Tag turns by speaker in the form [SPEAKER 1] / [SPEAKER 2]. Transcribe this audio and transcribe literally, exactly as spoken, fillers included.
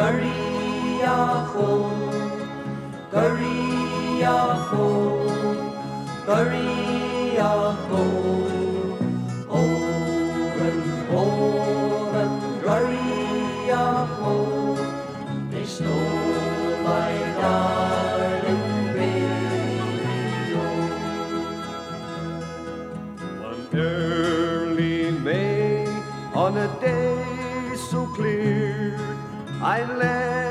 [SPEAKER 1] Gurry-ya-ho, Gurry-ya-ho, Gurry-ya-ho. Oren, Oren, Gurry-ya-ho, they stole my darling radio.
[SPEAKER 2] One early May, on a day so clear, I left